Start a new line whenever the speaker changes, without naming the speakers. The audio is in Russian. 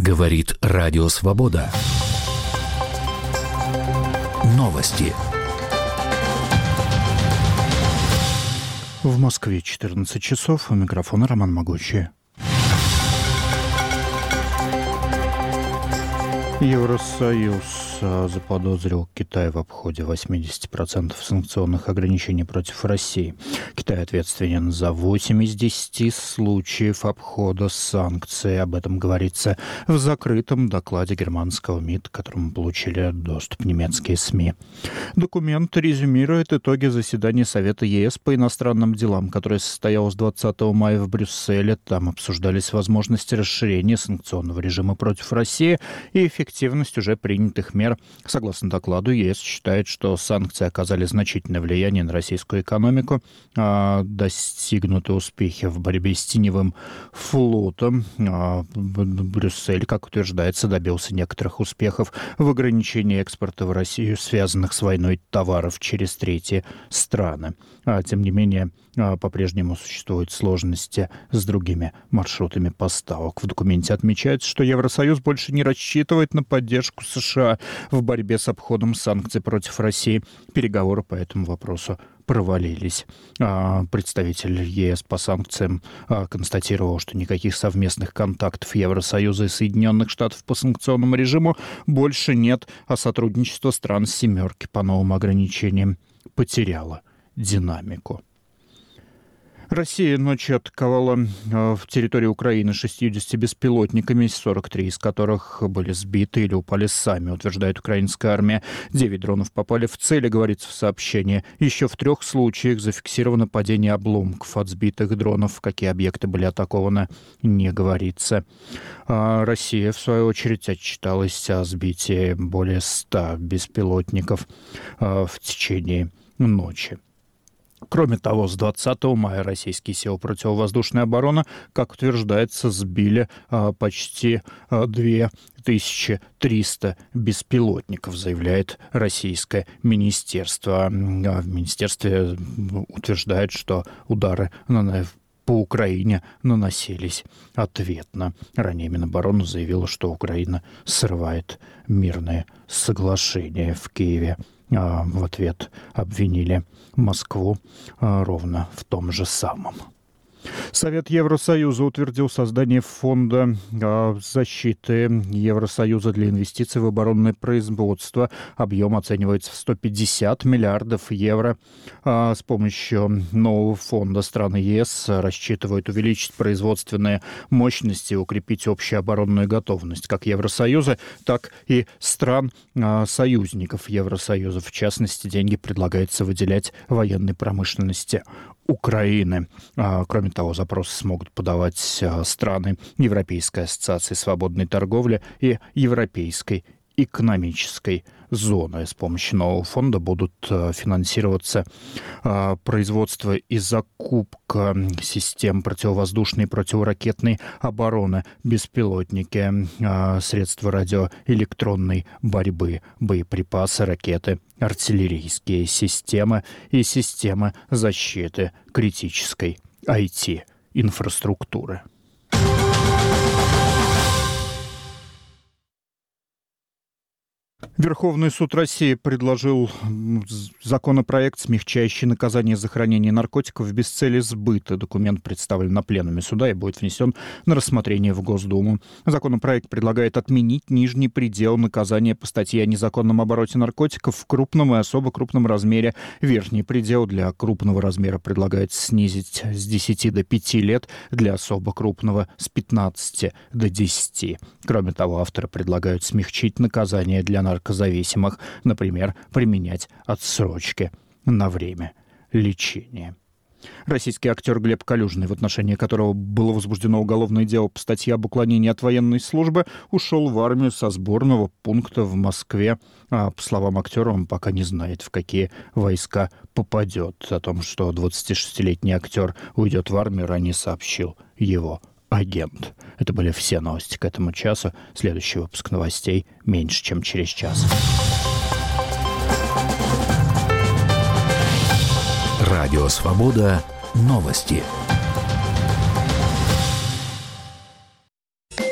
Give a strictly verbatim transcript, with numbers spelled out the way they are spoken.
Говорит Радио Свобода. Новости.
В Москве четырнадцать часов. У микрофона Роман Могучий. Евросоюз заподозрил Китай в обходе восемьдесят процентов санкционных ограничений против России. Китай ответственен за восемь из десяти случаев обхода санкций. Об этом говорится в закрытом докладе германского МИД, к которому получили доступ немецкие СМИ. Документ резюмирует итоги заседания Совета ЕС по иностранным делам, которое состоялось двадцатого мая в Брюсселе. Там обсуждались возможности расширения санкционного режима против России и эффективность уже принятых мер. Согласно докладу, ЕС считает, что санкции оказали значительное влияние на российскую экономику, достигнуты успехи в борьбе с теневым флотом. Брюссель, как утверждается, добился некоторых успехов в ограничении экспорта в Россию, связанных с войной товаров через третьи страны. Тем не менее, по-прежнему существуют сложности с другими маршрутами поставок. В документе отмечается, что Евросоюз больше не рассчитывает на поддержку США в борьбе с обходом санкций против России. Переговоры по этому вопросу провалились. Представитель ЕС по санкциям констатировал, что никаких совместных контактов Евросоюза и Соединенных Штатов по санкционному режиму больше нет, а сотрудничество стран «семерки» по новым ограничениям потеряло динамику. Россия ночью атаковала в территории Украины шестьюдесятью беспилотниками, сорок три из которых были сбиты или упали сами, утверждает украинская армия. Девять дронов попали в цель, говорится в сообщении. Еще в трех случаях зафиксировано падение обломков от сбитых дронов. Какие объекты были атакованы, не говорится. Россия, в свою очередь, отчиталась о сбитии более ста беспилотников в течение ночи. Кроме того, с двадцатого мая российские силы противовоздушной обороны, как утверждается, сбили а, почти а, две тысячи триста беспилотников, заявляет российское министерство. А в министерстве утверждают, что удары на по Украине наносились ответно. Ранее Минобороны заявила, что Украина срывает мирные соглашения в Киеве. В ответ обвинили Москву ровно в том же самом. Совет Евросоюза утвердил создание фонда защиты Евросоюза для инвестиций в оборонное производство. Объем оценивается в сто пятьдесят миллиардов евро. С помощью нового фонда страны ЕС рассчитывают увеличить производственные мощности и укрепить общую оборонную готовность как Евросоюза, так и стран-союзников Евросоюза. В частности, деньги предлагается выделять военной промышленности Украины. Кроме того, запросы смогут подавать страны Европейской ассоциации свободной торговли и Европейской экономической зоны. С помощью нового фонда будут финансироваться производство и закупка систем противовоздушной и противоракетной обороны, беспилотники, средства радиоэлектронной борьбы, боеприпасы, ракеты, артиллерийские системы и системы защиты критической ай ти-инфраструктуры. Верховный суд России предложил законопроект, смягчающий наказание за хранение наркотиков без цели сбыта. Документ представлен на пленуме суда и будет внесен на рассмотрение в Госдуму. Законопроект предлагает отменить нижний предел наказания по статье о незаконном обороте наркотиков в крупном и особо крупном размере. Верхний предел для крупного размера предлагается снизить с десяти до пяти лет, для особо крупного с пятнадцати до десяти. Кроме того, авторы предлагают смягчить наказание для наркотиков зависимых, например, применять отсрочки на время лечения. Российский актер Глеб Калюжный, в отношении которого было возбуждено уголовное дело по статье об уклонении от военной службы, ушел в армию со сборного пункта в Москве. А, по словам актера, он пока не знает, в какие войска попадет. О том, что двадцатишестилетний актер уйдет в армию, ранее сообщил его агент. Это были все новости к этому часу. Следующий выпуск новостей меньше, чем через час.
Радио Свобода. Новости.